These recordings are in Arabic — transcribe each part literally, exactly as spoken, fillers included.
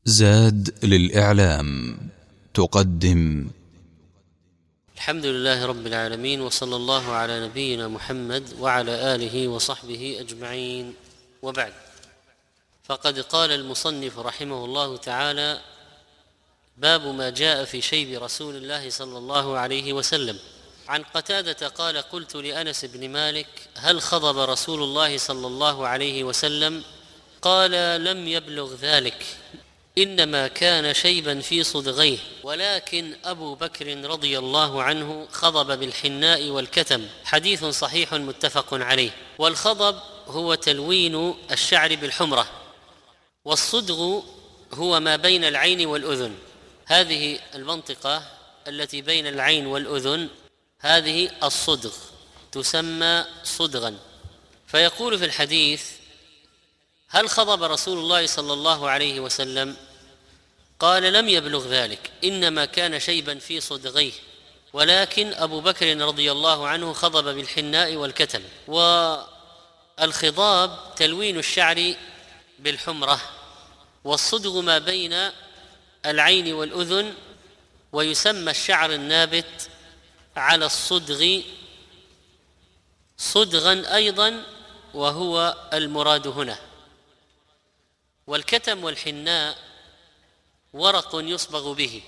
زاد للإعلام تقدم. الحمد لله رب العالمين، وصلى الله على نبينا محمد وعلى آله وصحبه أجمعين، وبعد. فقد قال المصنف رحمه الله تعالى: باب ما جاء في شيب رسول الله صلى الله عليه وسلم. عن قتادة قال: قلت لأنس بن مالك: هل خضب رسول الله صلى الله عليه وسلم؟ قال: لم يبلغ ذلك، إنما كان شيبا في صدغيه، ولكن أبو بكر رضي الله عنه خضب بالحناء والكتم. حديث صحيح متفق عليه. والخضب هو تلوين الشعر بالحمرة، والصدغ هو ما بين العين والأذن. هذه المنطقة التي بين العين والأذن هذه الصدغ تسمى صدغا. فيقول في الحديث: هل خضب رسول الله صلى الله عليه وسلم؟ قال: لم يبلغ ذلك، إنما كان شيبا في صدغيه، ولكن أبو بكر رضي الله عنه خضب بالحناء والكتم. والخضاب تلوين الشعر بالحمرة، والصدغ ما بين العين والأذن، ويسمى الشعر النابت على الصدغ صدغا أيضا، وهو المراد هنا. والكتم والحناء ورق يصبغ به،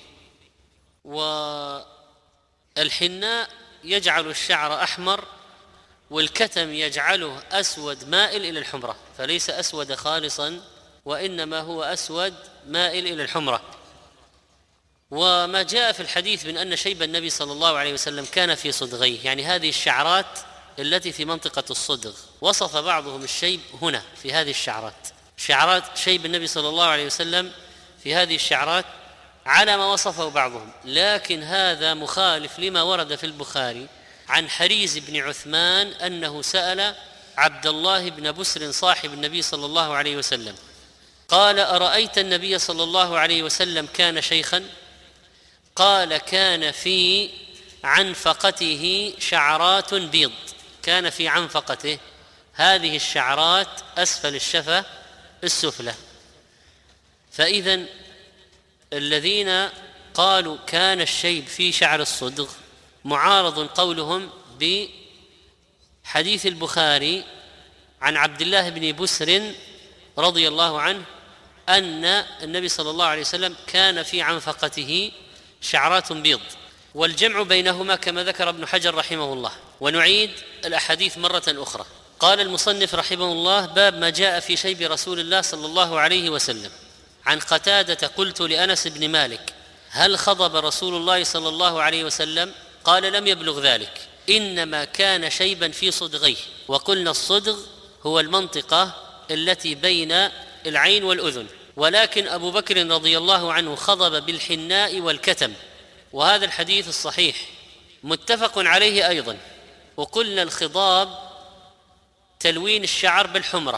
والحناء يجعل الشعر أحمر، والكتم يجعله أسود مائل إلى الحمرة، فليس أسود خالصا، وإنما هو أسود مائل إلى الحمرة. وما جاء في الحديث من أن شيب النبي صلى الله عليه وسلم كان في صدغيه، يعني هذه الشعرات التي في منطقة الصدغ، وصف بعضهم الشيب هنا في هذه الشعرات، شعرات شيب النبي صلى الله عليه وسلم في هذه الشعرات على ما وصفه بعضهم. لكن هذا مخالف لما ورد في البخاري عن حريز بن عثمان أنه سأل عبد الله بن بسر صاحب النبي صلى الله عليه وسلم، قال: أرأيت النبي صلى الله عليه وسلم كان شيخا؟ قال: كان في عنفقته شعرات بيض. كان في عنفقته هذه الشعرات أسفل الشفة السفلى. فإذن الذين قالوا كان الشيب في شعر الصدغ معارض قولهم بحديث البخاري عن عبد الله بن بسر رضي الله عنه أن النبي صلى الله عليه وسلم كان في عنفقته شعرات بيض. والجمع بينهما كما ذكر ابن حجر رحمه الله. ونعيد الأحاديث مرة أخرى. قال المصنف رحمه الله: باب ما جاء في شيب رسول الله صلى الله عليه وسلم. عن قتادة: قلت لأنس بن مالك: هل خضب رسول الله صلى الله عليه وسلم؟ قال: لم يبلغ ذلك، إنما كان شيبا في صدغيه. وقلنا الصدغ هو المنطقة التي بين العين والأذن، ولكن أبو بكر رضي الله عنه خضب بالحناء والكتم. وهذا الحديث الصحيح متفق عليه أيضا. وقلنا الخضاب تلوين الشعر بالحمرة،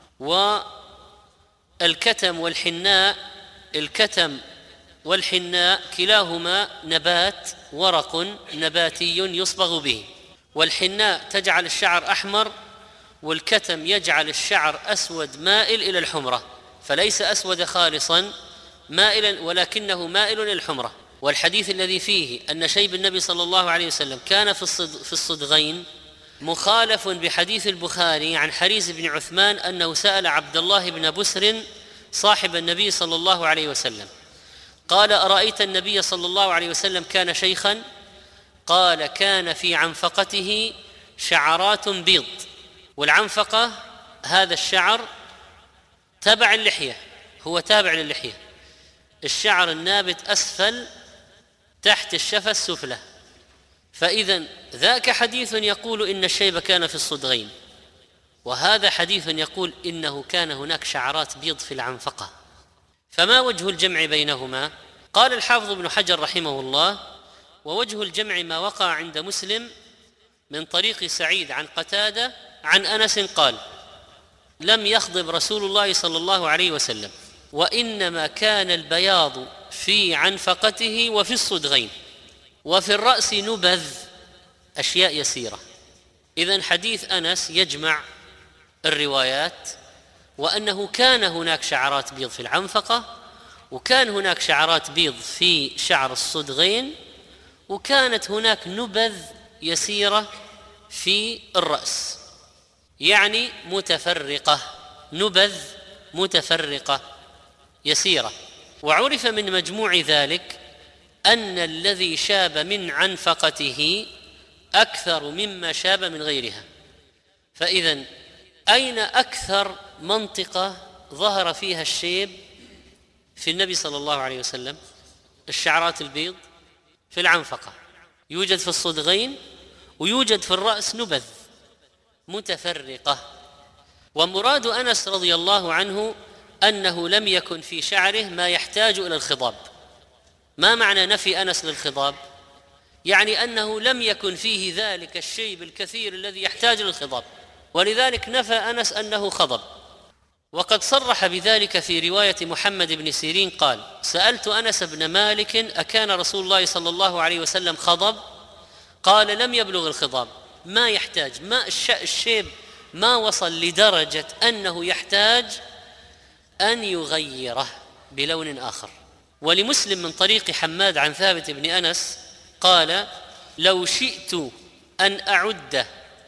والكتم والحناء، الكتم والحناء كلاهما نبات، ورق نباتي يصبغ به. والحناء تجعل الشعر أحمر، والكتم يجعل الشعر أسود مائل إلى الحمرة، فليس أسود خالصا مائلا، ولكنه مائل إلى الحمرة. والحديث الذي فيه أن شيب النبي صلى الله عليه وسلم كان في الصدغين مخالف بحديث البخاري عن حريز بن عثمان أنه سأل عبد الله بن بسر صاحب النبي صلى الله عليه وسلم، قال: أرأيت النبي صلى الله عليه وسلم كان شيخا؟ قال: كان في عنفقته شعرات بيض. والعنفقة هذا الشعر تبع اللحية، هو تابع للحية، الشعر النابت أسفل تحت الشفة السفلى. فإذن ذاك حديث يقول إن الشيب كان في الصدغين، وهذا حديث يقول إنه كان هناك شعرات بيض في العنفقة. فما وجه الجمع بينهما؟ قال الحافظ ابن حجر رحمه الله: ووجه الجمع ما وقع عند مسلم من طريق سعيد عن قتادة عن أنس قال: لم يخضب رسول الله صلى الله عليه وسلم، وإنما كان البياض في عنفقته وفي الصدغين، وفي الرأس نبذ، أشياء يسيرة. إذن حديث أنس يجمع الروايات، وأنه كان هناك شعرات بيض في العنفقة، وكان هناك شعرات بيض في شعر الصدغين، وكانت هناك نبذ يسيرة في الرأس، يعني متفرقة، نبذ متفرقة يسيرة. وعرف من مجموع ذلك أن الذي شاب من عنفقته أكثر مما شاب من غيرها. فإذن أين أكثر منطقة ظهر فيها الشيب في النبي صلى الله عليه وسلم؟ الشعرات البيض في العنفقة، يوجد في الصدغين، ويوجد في الرأس نبذ متفرقة. ومراد أنس رضي الله عنه أنه لم يكن في شعره ما يحتاج إلى الخضاب. ما معنى نفي أنس للخضاب؟ يعني أنه لم يكن فيه ذلك الشيب الكثير الذي يحتاج للخضاب، ولذلك نفى أنس أنه خضب. وقد صرح بذلك في رواية محمد بن سيرين قال: سألت أنس بن مالك أكان رسول الله صلى الله عليه وسلم خضب؟ قال: لم يبلغ الخضاب، ما يحتاج، ما الشيب ما وصل لدرجة أنه يحتاج أن يغيره بلون آخر. ولمسلم من طريق حماد عن ثابت بن أنس قال: لو شئت أن أعد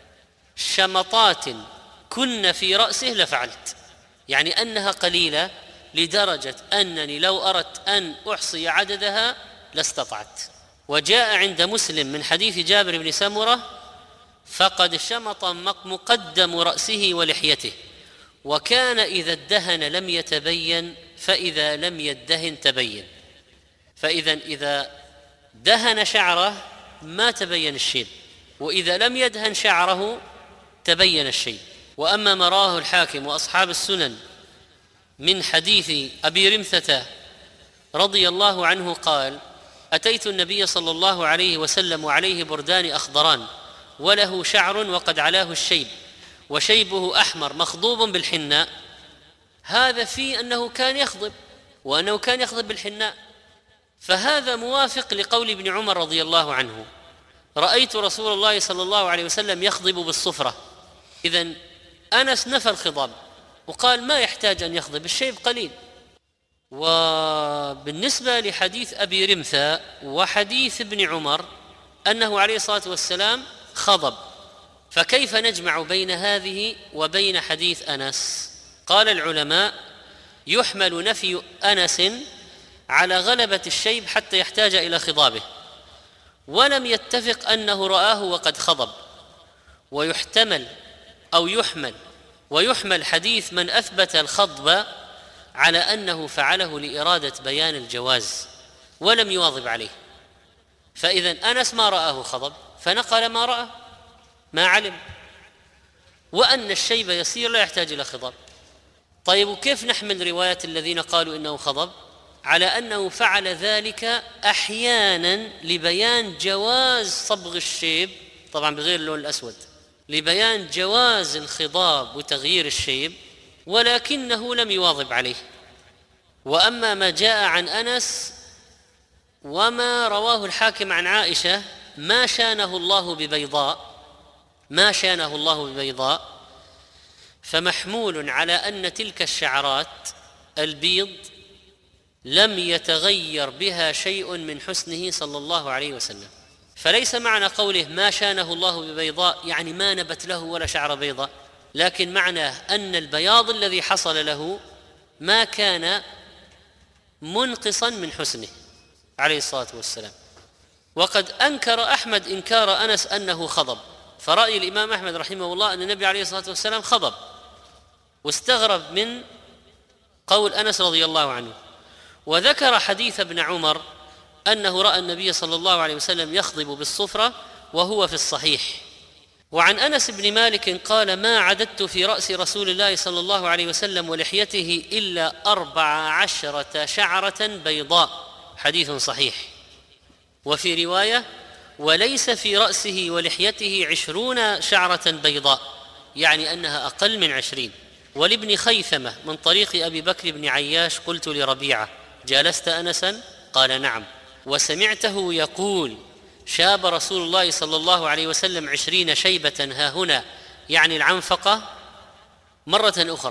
شمطات كن في رأسه لفعلت، يعني أنها قليلة لدرجة أنني لو أردت أن أحصي عددها لاستطعت. وجاء عند مسلم من حديث جابر بن سمرة: فقد شمط مقدم رأسه ولحيته، وكان إذا ادهن لم يتبين، فإذا لم يدهن تبين. فإذا إذا دهن شعره ما تبين الشيب، وإذا لم يدهن شعره تبين الشيب. وأما ما رواه الحاكم وأصحاب السنن من حديث أبي رمثة رضي الله عنه قال: أتيت النبي صلى الله عليه وسلم وعليه بردان أخضران وله شعر وقد علاه الشيب وشيبه أحمر مخضوب بالحناء. هذا في أنه كان يخضب، وأنه كان يخضب بالحناء، فهذا موافق لقول ابن عمر رضي الله عنه: رأيت رسول الله صلى الله عليه وسلم يخضب بالصفرة. إذن أنس نفى الخضاب وقال ما يحتاج أن يخضب، الشيب قليل. وبالنسبة لحديث أبي رمثة وحديث ابن عمر أنه عليه الصلاة والسلام خضب، فكيف نجمع بين هذه وبين حديث أنس؟ قال العلماء: يحمل نفي أنس على غلبة الشيب حتى يحتاج إلى خضابه، ولم يتفق أنه رآه وقد خضب. ويحتمل أو يحمل ويحمل حديث من أثبت الخضب على أنه فعله لإرادة بيان الجواز ولم يواظب عليه. فإذا أنس ما رآه خضب فنقل ما رأى، ما علم، وأن الشيب يسير لا يحتاج إلى خضب. طيب، وكيف نحمل رواية الذين قالوا إنه خضب على أنه فعل ذلك أحيانا لبيان جواز صبغ الشيب، طبعا بغير اللون الأسود، لبيان جواز الخضاب وتغيير الشيب، ولكنه لم يواظب عليه. وأما ما جاء عن أنس وما رواه الحاكم عن عائشة: ما شانه الله ببيضاء، ما شانه الله ببيضاء، فمحمول على أن تلك الشعرات البيض لم يتغير بها شيء من حسنه صلى الله عليه وسلم. فليس معنى قوله ما شانه الله ببيضاء يعني ما نبت له ولا شعر بيضاء، لكن معناه أن البياض الذي حصل له ما كان منقصا من حسنه عليه الصلاة والسلام. وقد أنكر أحمد إنكار أنس أنه خضب، فرأي الإمام أحمد رحمه الله أن النبي عليه الصلاة والسلام خضب، واستغرب من قول أنس رضي الله عنه. وذكر حديث ابن عمر أنه رأى النبي صلى الله عليه وسلم يخضب بالصفرة وهو في الصحيح. وعن أنس بن مالك قال: ما عددت في رأس رسول الله صلى الله عليه وسلم ولحيته إلا أربع عشرة شعرة بيضاء، حديث صحيح. وفي رواية: وليس في رأسه ولحيته عشرون شعرة بيضاء، يعني أنها أقل من عشرين. ولابن خيثمة من طريق أبي بكر بن عياش: قلت لربيعة: جالست أنسا؟ قال: نعم. وسمعته يقول: شاب رسول الله صلى الله عليه وسلم عشرين شيبة ها هنا، يعني العنفقة، مرة أخرى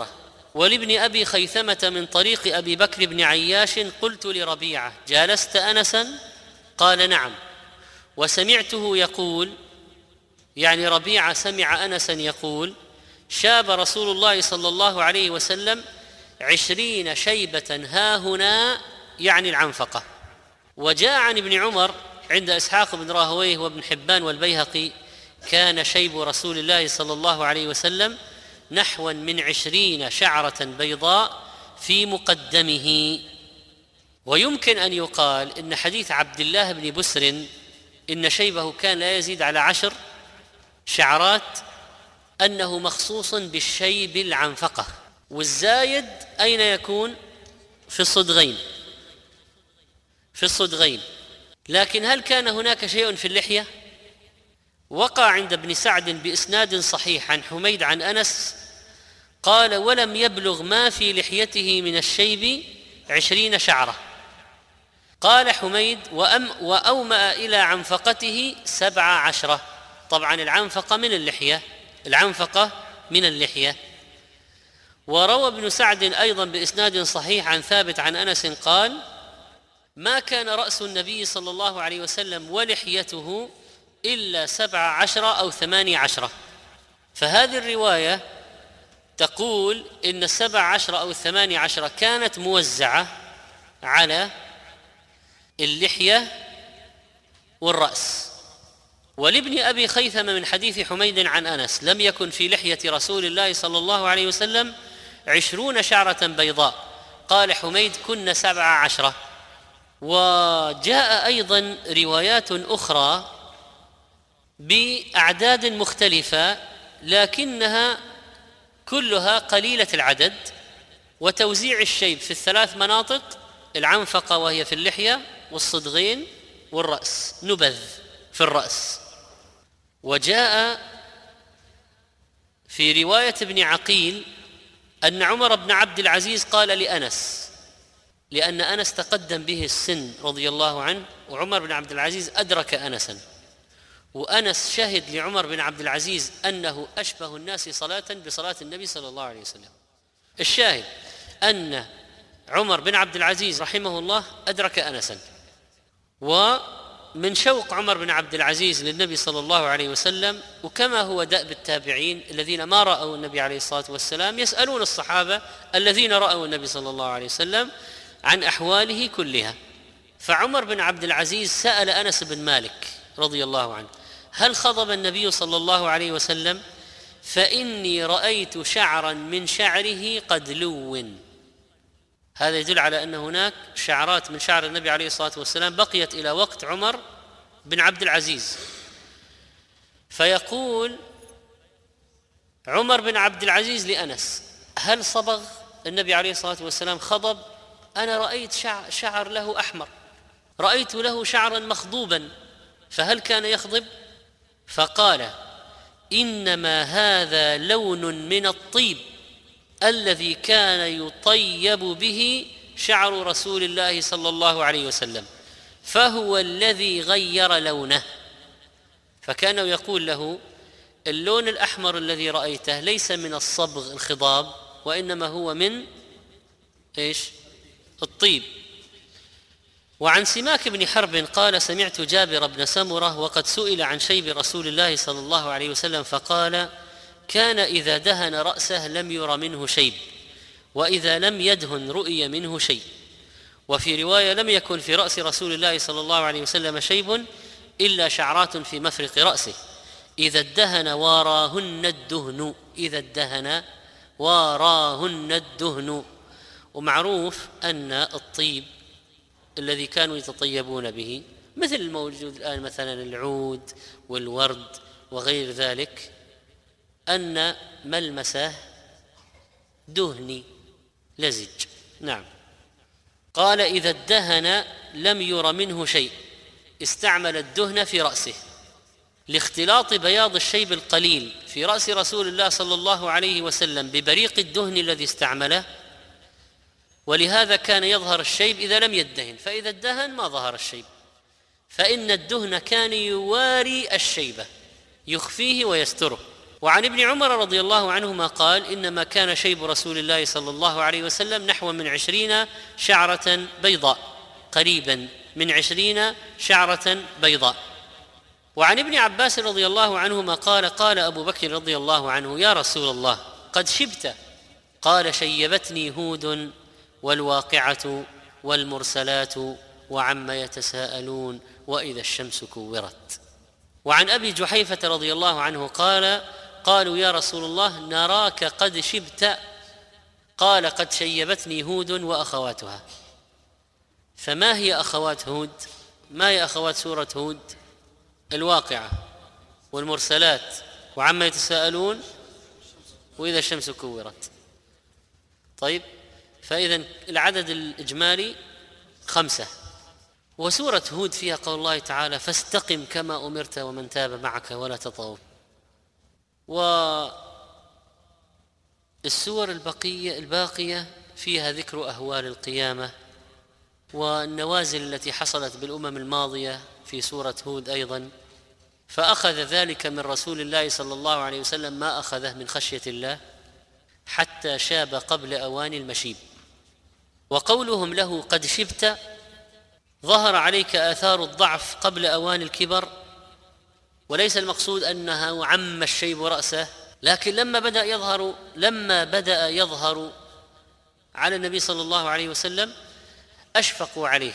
ولابن أبي خيثمة من طريق أبي بكر بن عياش قلت لربيعة: جالست أنسا؟ قال: نعم. وسمعته يقول، يعني ربيعة سمع أنسا يقول: شاب رسول الله صلى الله عليه وسلم عشرين شيبة هاهنا، يعني العنفقة. وجاء عن ابن عمر عند إسحاق بن راهويه وابن حبان والبيهقي: كان شيب رسول الله صلى الله عليه وسلم نحوا من عشرين شعرة بيضاء في مقدمه. ويمكن أن يقال إن حديث عبد الله بن بسر إن شيبه كان لا يزيد على عشر شعرات أنه مخصوص بالشيب العنفقة، والزايد أين يكون؟ في الصدغين في الصدغين لكن هل كان هناك شيء في اللحية؟ وقع عند ابن سعد بإسناد صحيح عن حميد عن أنس قال: ولم يبلغ ما في لحيته من الشيب عشرين شعرة. قال حميد: وأم وأومأ إلى عنفقته سبع عشرة. طبعا العنفقة من اللحية العنفقة من اللحية وروى ابن سعد أيضا بإسناد صحيح عن ثابت عن أنس قال: ما كان رأس النبي صلى الله عليه وسلم ولحيته إلا سبع عشرة أو ثماني عشرة. فهذه الرواية تقول إن السبع عشرة أو الثماني عشرة كانت موزعة على اللحية والرأس. ولابن أبي خيثمة من حديث حميد عن أنس: لم يكن في لحية رسول الله صلى الله عليه وسلم عشرون شعرة بيضاء. قال حميد: كن سبع عشرة. وجاء أيضا روايات أخرى بأعداد مختلفة لكنها كلها قليلة العدد، وتوزيع الشيب في الثلاث مناطق: العنفقة وهي في اللحية، والصدغين، والرأس، نبذ في الرأس. وجاء في رواية ابن عقيل أن عمر بن عبد العزيز قال لأنس، لأن أنس تقدم به السن رضي الله عنه، وعمر بن عبد العزيز أدرك أنسا، وأنس شهد لعمر بن عبد العزيز أنه أشبه الناس صلاة بصلاة النبي صلى الله عليه وسلم. الشاهد أن عمر بن عبد العزيز رحمه الله أدرك أنسا، ومن شوق عمر بن عبد العزيز للنبي صلى الله عليه وسلم، وكما هو دأب التابعين الذين ما رأوا النبي عليه الصلاة والسلام يسألون الصحابة الذين رأوا النبي صلى الله عليه وسلم عن أحواله كلها. فعمر بن عبد العزيز سأل أنس بن مالك رضي الله عنه: هل خضب النبي صلى الله عليه وسلم؟ فإني رأيت شعرا من شعره قد لون. هذا يدل على أن هناك شعرات من شعر النبي عليه الصلاة والسلام بقيت إلى وقت عمر بن عبد العزيز. فيقول عمر بن عبد العزيز لأنس: هل صبغ النبي عليه الصلاة والسلام خضب؟ أنا رأيت شعر, شعر له أحمر، رأيت له شعرا مخضوبا، فهل كان يخضب؟ فقال: إنما هذا لون من الطيب الذي كان يطيب به شعر رسول الله صلى الله عليه وسلم، فهو الذي غير لونه. فكان يقول له: اللون الأحمر الذي رأيته ليس من الصبغ الخضاب، وإنما هو من إيش؟ الطيب. وعن سماك بن حرب قال: سمعت جابر بن سمرة وقد سئل عن شيب رسول الله صلى الله عليه وسلم فقال: كان إذا دهن رأسه لم ير منه شيب، وإذا لم يدهن رؤي منه شيء. وفي رواية: لم يكن في رأس رسول الله صلى الله عليه وسلم شيب إلا شعرات في مفرق رأسه، إذا ادهن واراهن الدهن إذا ادهن واراهن الدهن. ومعروف أن الطيب الذي كانوا يتطيبون به مثل الموجود الآن مثلا العود والورد وغير ذلك، أن ملمسه دهني لزج. نعم. قال: إذا ادهن لم ير منه شيء، استعمل الدهن في رأسه لاختلاط بياض الشيب القليل في رأس رسول الله صلى الله عليه وسلم ببريق الدهن الذي استعمله، ولهذا كان يظهر الشيب إذا لم يدهن، فإذا ادهن ما ظهر الشيب، فإن الدهن كان يواري الشيبة، يخفيه ويستره. وعن ابن عمر رضي الله عنهما قال: إنما كان شيب رسول الله صلى الله عليه وسلم نحو من عشرين شعرة بيضاء، قريبا من عشرين شعرة بيضاء. وعن ابن عباس رضي الله عنهما قال: قال أبو بكر رضي الله عنه: يا رسول الله قد شبت. قال: شيبتني هود والواقعة والمرسلات وعما يتساءلون وإذا الشمس كورت. وعن أبي جحيفة رضي الله عنه قال: قالوا: يا رسول الله نراك قد شبت. قال: قد شيبتني هود وأخواتها. فما هي أخوات هود؟ ما هي أخوات سورة هود؟ الواقعة والمرسلات وعما يتساءلون وإذا الشمس كورت. طيب، فإذا العدد الإجمالي خمسة. وسورة هود فيها قول الله تعالى: فاستقم كما أمرت ومن تاب معك ولا تطغوا. والسور البقية الباقية فيها ذكر أهوال القيامة والنوازل التي حصلت بالأمم الماضية في سورة هود أيضا. فأخذ ذلك من رسول الله صلى الله عليه وسلم ما أخذه من خشية الله حتى شاب قبل أوان المشيب. وقولهم له قد شبت ظهر عليك آثار الضعف قبل أوان الكبر، وليس المقصود أنها عم الشيب رأسه، لكن لما بدأ يظهر لما بدأ يظهر على النبي صلى الله عليه وسلم أشفقوا عليه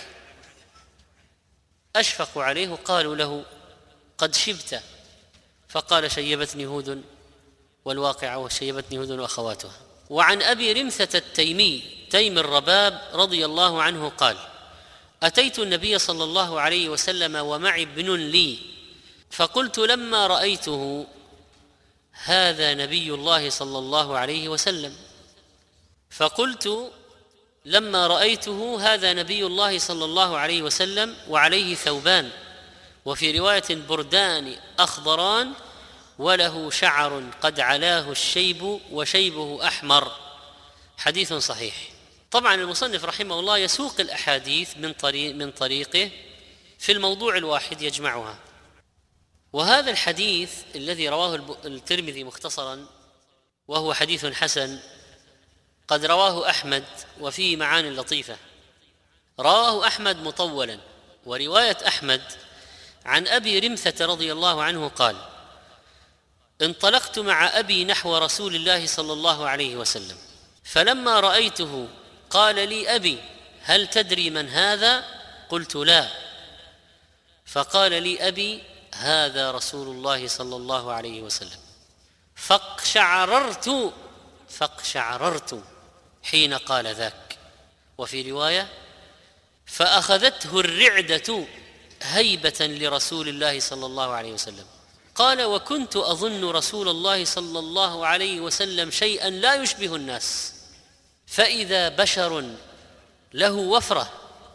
أشفقوا عليه وقالوا له قد شبت. فقال: شيبتني هود والواقعة وشيبتني هود وأخواتها. وعن أبي رمثة التيمي تيم الرباب رضي الله عنه قال: أتيت النبي صلى الله عليه وسلم ومعي ابن لي، فقلت لما رأيته: هذا نبي الله صلى الله عليه وسلم. فقلت لما رأيته: هذا نبي الله صلى الله عليه وسلم وعليه ثوبان، وفي رواية بردان أخضران، وله شعر قد علاه الشيب وشيبه أحمر. حديث صحيح. طبعا المصنف رحمه الله يسوق الأحاديث من طريق من طريقه في الموضوع الواحد يجمعها. وهذا الحديث الذي رواه الترمذي مختصرا وهو حديث حسن قد رواه أحمد وفيه معاني لطيفة. رواه أحمد مطولا، ورواية أحمد عن أبي رمثة رضي الله عنه قال: انطلقت مع أبي نحو رسول الله صلى الله عليه وسلم، فلما رأيته قال لي أبي: هل تدري من هذا؟ قلت: لا. فقال لي أبي: هذا رسول الله صلى الله عليه وسلم. فاقشعررت فاقشعررت حين قال ذاك. وفي رواية: فأخذته الرعدة هيبة لرسول الله صلى الله عليه وسلم. قال: وكنت أظن رسول الله صلى الله عليه وسلم شيئا لا يشبه الناس، فإذا بشر له وفرة.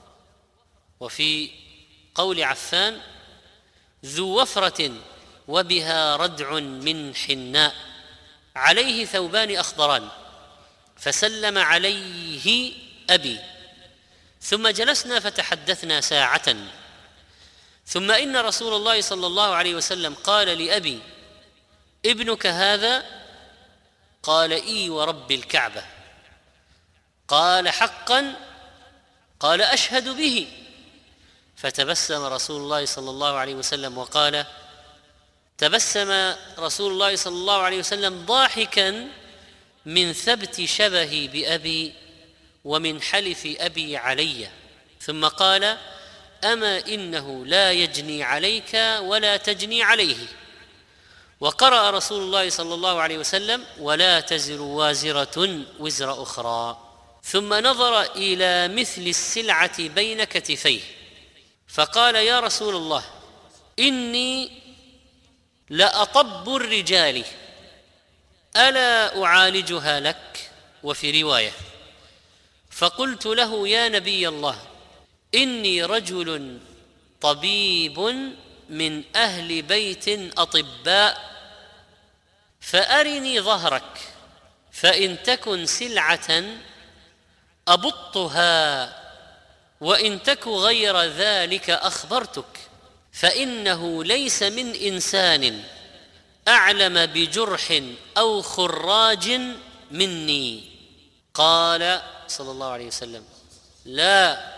وفي قول عفان: ذو وفرة وبها ردع من حناء، عليه ثوبان أخضران. فسلم عليه أبي، ثم جلسنا فتحدثنا ساعة، ثم إن رسول الله صلى الله عليه وسلم قال لأبي: ابنك هذا؟ قال: إي ورب الكعبة. قال: حقا؟ قال: أشهد به. فتبسم رسول الله صلى الله عليه وسلم وقال: تبسم رسول الله صلى الله عليه وسلم ضاحكا من ثبت شبهي بأبي ومن حلف أبي علي، ثم قال: أما إنه لا يجني عليك ولا تجني عليه. وقرأ رسول الله صلى الله عليه وسلم: ولا تزر وازرة وزر أخرى. ثم نظر إلى مثل السلعة بين كتفيه فقال: يا رسول الله، إني لأطب الرجال، ألا أعالجها لك؟ وفي رواية: فقلت له: يا نبي الله، إني رجل طبيب من أهل بيت أطباء، فأرني ظهرك، فإن تكن سلعة أبطها، وإن تك غير ذلك أخبرتك، فإنه ليس من إنسان أعلم بجرح أو خراج مني؟ قال صلى الله عليه وسلم: لا،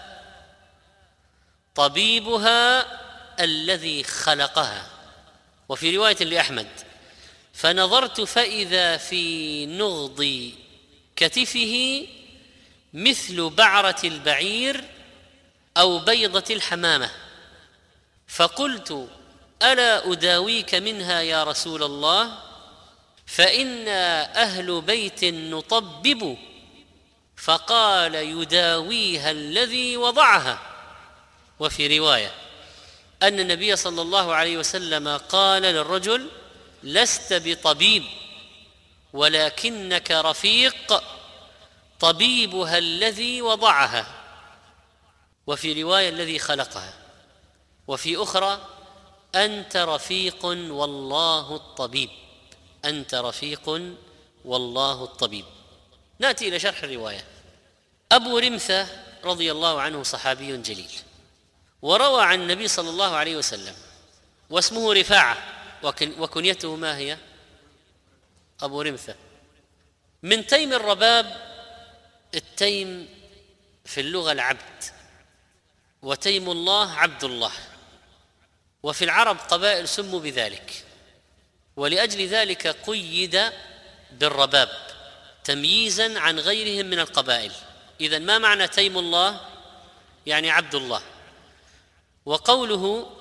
طبيبها الذي خلقها. وفي رواية لأحمد: فنظرت فإذا في نغض كتفه مثل بعرة البعير أو بيضة الحمامة، فقلت: ألا أداويك منها يا رسول الله؟ فإنا أهل بيت نطبب. فقال: يداويها الذي وضعها. وفي رواية أن النبي صلى الله عليه وسلم قال للرجل: لست بطبيب ولكنك رفيق، طبيبها الذي وضعها. وفي رواية: الذي خلقها. وفي أخرى: أنت رفيق والله الطبيب، أنت رفيق والله الطبيب. نأتي إلى شرح الرواية. أبو رمثة رضي الله عنه صحابي جليل، وروى عن النبي صلى الله عليه وسلم، واسمه رفاعة، وكنيته ما هي؟ أبو رمثة. من تيم الرباب. التيم في اللغة العبد، وتيم الله عبد الله، وفي العرب قبائل سموا بذلك، ولأجل ذلك قيد بالرباب تمييزا عن غيرهم من القبائل. إذن ما معنى تيم الله؟ يعني عبد الله. وقوله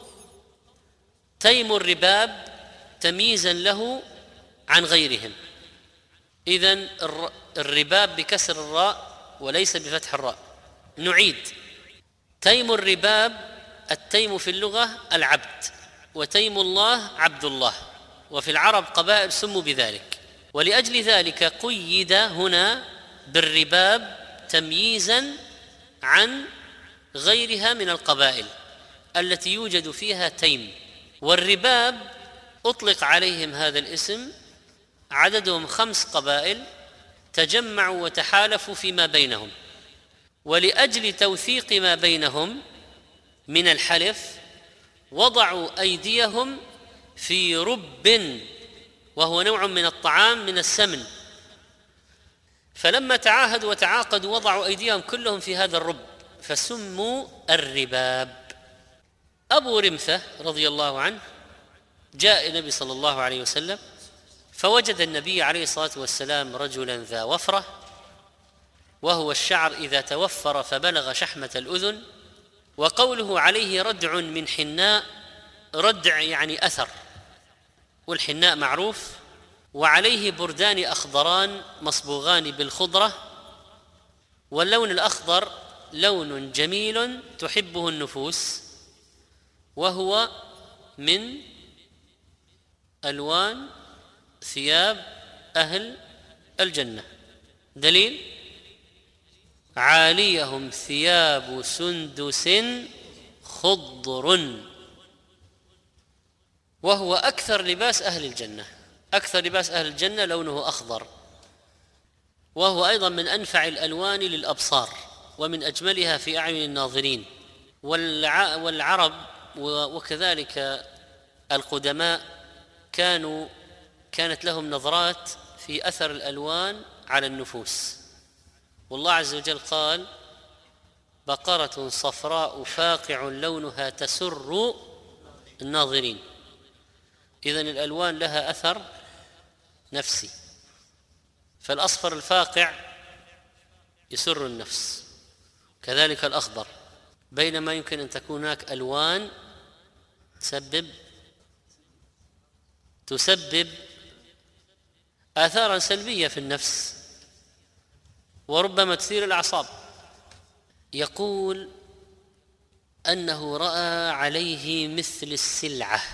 تيم الرباب تمييزا له عن غيرهم. إذن الرباب بكسر الراء وليس بفتح الراء. نعيد: تيم الرباب، التيم في اللغة العبد، وتيم الله عبد الله، وفي العرب قبائل سموا بذلك، ولأجل ذلك قيد هنا بالرباب تمييزا عن غيرها من القبائل التي يوجد فيها تيم. والرباب أطلق عليهم هذا الاسم، عددهم خمس قبائل تجمعوا وتحالفوا فيما بينهم، ولأجل توثيق ما بينهم من الحلف وضعوا أيديهم في رب، وهو نوع من الطعام من السمن، فلما تعاهدوا وتعاقدوا وضعوا أيديهم كلهم في هذا الرب، فسموا الرباب. أبو رمثة رضي الله عنه جاء النبي صلى الله عليه وسلم، فوجد النبي عليه الصلاة والسلام رجلا ذا وفرة، وهو الشعر إذا توفر فبلغ شحمة الأذن، وقوله عليه ردع من حناء، ردع يعني أثر، والحناء معروف، وعليه بردان أخضران مصبوغان بالخضرة، واللون الأخضر لون جميل تحبه النفوس، وهو من ألوان ثياب أهل الجنة. دليل: عاليهم ثياب سندس خضر، وهو أكثر لباس أهل الجنة. أكثر لباس أهل الجنة لونه أخضر، وهو أيضا من أنفع الألوان للأبصار ومن أجملها في أعين الناظرين. والعرب وكذلك القدماء كانوا كانت لهم نظرات في أثر الألوان على النفوس، والله عز وجل قال: بقرة صفراء فاقع لونها تسر الناظرين. إذن الألوان لها أثر نفسي، فالأصفر الفاقع يسر النفس، كذلك الأخضر، بينما يمكن أن تكون هناك ألوان تسبب تسبب آثارا سلبية في النفس وربما تثير الأعصاب. يقول أنه رأى عليه مثل السلعة.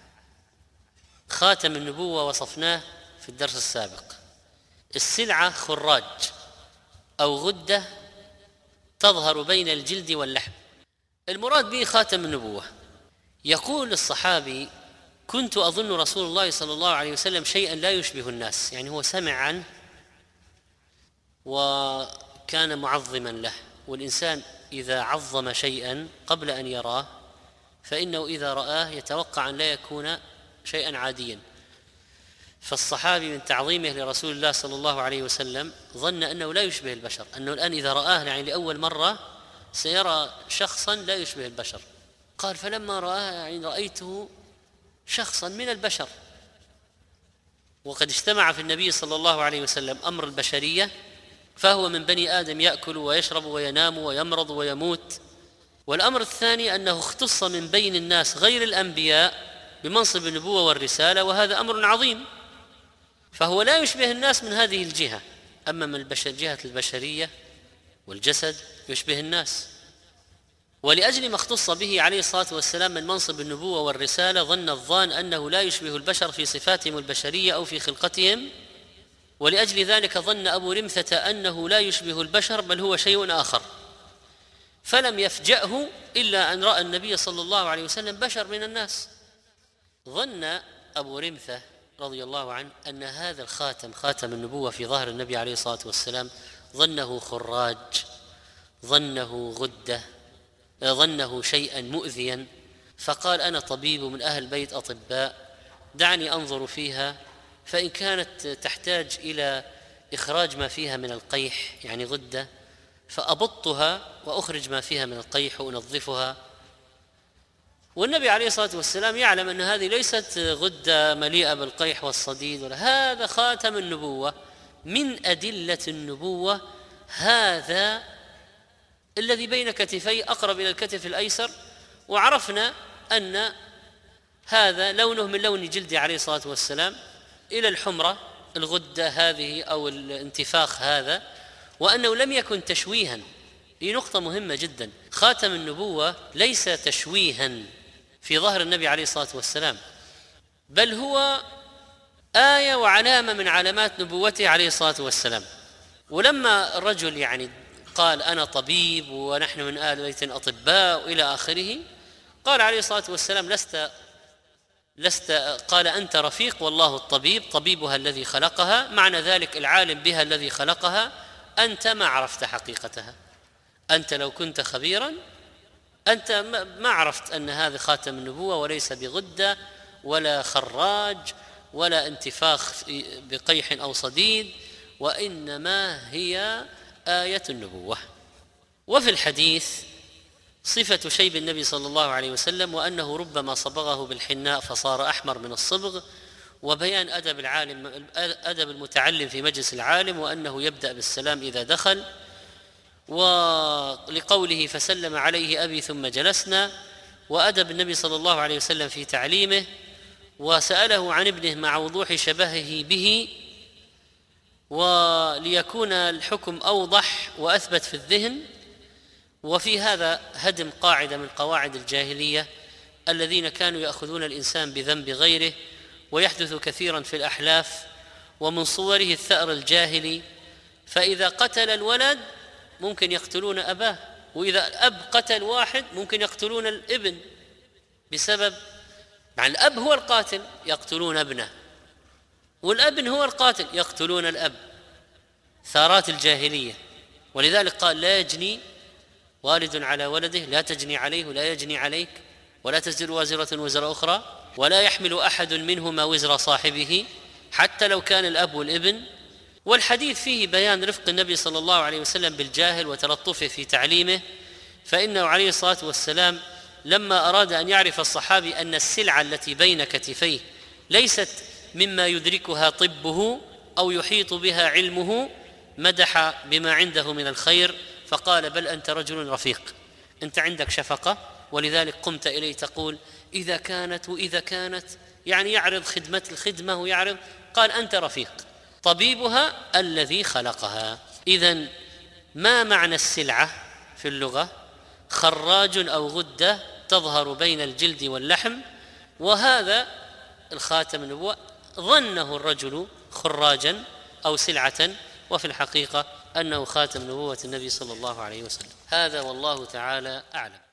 خاتم النبوة وصفناه في الدرس السابق. السلعة خراج أو غدة تظهر بين الجلد واللحم، المراد به خاتم النبوة. يقول الصحابي: كنت أظن رسول الله صلى الله عليه وسلم شيئا لا يشبه الناس، يعني هو سمع عنه وكان معظما له، والإنسان إذا عظم شيئا قبل أن يراه فإنه إذا رآه يتوقع أن لا يكون شيئا عاديا. فالصحابي من تعظيمه لرسول الله صلى الله عليه وسلم ظن أنه لا يشبه البشر، أنه الآن إذا رآه يعني لأول مرة سيرى شخصا لا يشبه البشر. قال فلما رآه يعني رأيته شخصا من البشر، وقد اجتمع في النبي صلى الله عليه وسلم أمر البشرية، فهو من بني آدم يأكل ويشرب وينام ويمرض ويموت. والأمر الثاني أنه اختص من بين الناس غير الأنبياء بمنصب النبوة والرسالة، وهذا أمر عظيم، فهو لا يشبه الناس من هذه الجهة. أما من البشر جهة البشرية والجسد يشبه الناس. ولأجل ما اختص به عليه الصلاة والسلام من منصب النبوة والرسالة ظن الظان أنه لا يشبه البشر في صفاتهم البشرية أو في خلقتهم، ولأجل ذلك ظن أبو رمثة أنه لا يشبه البشر بل هو شيء آخر، فلم يفجأه إلا أن رأى النبي صلى الله عليه وسلم بشر من الناس. ظن أبو رمثة رضي الله عنه أن هذا الخاتم خاتم النبوة في ظهر النبي عليه الصلاة والسلام ظنه خراج، ظنه غدة، ظنه شيئا مؤذيا، فقال أنا طبيب من أهل بيت أطباء، دعني أنظر فيها، فإن كانت تحتاج إلى إخراج ما فيها من القيح يعني غدة فأبطها وأخرج ما فيها من القيح وأنظفها. والنبي عليه الصلاة والسلام يعلم أن هذه ليست غدة مليئة بالقيح والصديد، ولا هذا خاتم النبوة من أدلة النبوة، هذا الذي بين كتفي أقرب إلى الكتف الأيسر، وعرفنا أن هذا لونه من لون جلد عليه الصلاة والسلام إلى الحمرة الغدة هذه أو الانتفاخ هذا، وأنه لم يكن تشويها. هي نقطة مهمة جدا، خاتم النبوة ليس تشويها في ظهر النبي عليه الصلاة والسلام، بل هو آية وعلامة من علامات نبوته عليه الصلاة والسلام. ولما الرجل يعني قال أنا طبيب ونحن من آل بيت أطباء وإلى آخره، قال عليه الصلاة والسلام لست لست قال أنت رفيق والله الطبيب، طبيبها الذي خلقها، معنى ذلك العالم بها الذي خلقها، أنت ما عرفت حقيقتها، أنت لو كنت خبيرا أنت ما عرفت أن هذا خاتم النبوة وليس بغدة ولا خراج ولا انتفاخ بقيح أو صديد، وإنما هي آية النبوة. وفي الحديث صفة شيب النبي صلى الله عليه وسلم وأنه ربما صبغه بالحناء فصار أحمر من الصبغ، وبيان أدب العالم أدب المتعلم في مجلس العالم، وأنه يبدأ بالسلام إذا دخل، ولقوله فسلم عليه أبي ثم جلسنا، وأدب النبي صلى الله عليه وسلم في تعليمه، وسأله عن ابنه مع وضوح شبهه به وليكون الحكم أوضح وأثبت في الذهن. وفي هذا هدم قاعدة من قواعد الجاهلية الذين كانوا يأخذون الإنسان بذنب غيره، ويحدث كثيرا في الأحلاف، ومن صوره الثأر الجاهلي، فإذا قتل الولد ممكن يقتلون أباه، وإذا الأب قتل واحد ممكن يقتلون الابن بسبب مع الأب هو القاتل يقتلون ابنه، والابن هو القاتل يقتلون الأب، ثارات الجاهلية. ولذلك قال لا يجني والد على ولده، لا تجني عليه ولا يجني عليك، ولا تزر وازرة وزر أخرى، ولا يحمل أحد منهما وزر صاحبه حتى لو كان الأب والابن. والحديث فيه بيان رفق النبي صلى الله عليه وسلم بالجاهل وتلطفه في تعليمه، فإنه عليه الصلاة والسلام لما أراد أن يعرف الصحابي أن السلعة التي بين كتفيه ليست مما يدركها طبه أو يحيط بها علمه، مدح بما عنده من الخير، فقال بل أنت رجل رفيق، أنت عندك شفقة، ولذلك قمت إليه تقول إذا كانت وإذا كانت، يعني يعرض خدمة الخدمة ويعرض، قال أنت رفيق طبيبها الذي خلقها. إذن ما معنى السلعة في اللغة؟ خراج أو غدة تظهر بين الجلد واللحم، وهذا الخاتم النبوة ظنه الرجل خراجا أو سلعة، وفي الحقيقة أنه خاتم نبوة النبي صلى الله عليه وسلم. هذا والله تعالى أعلم.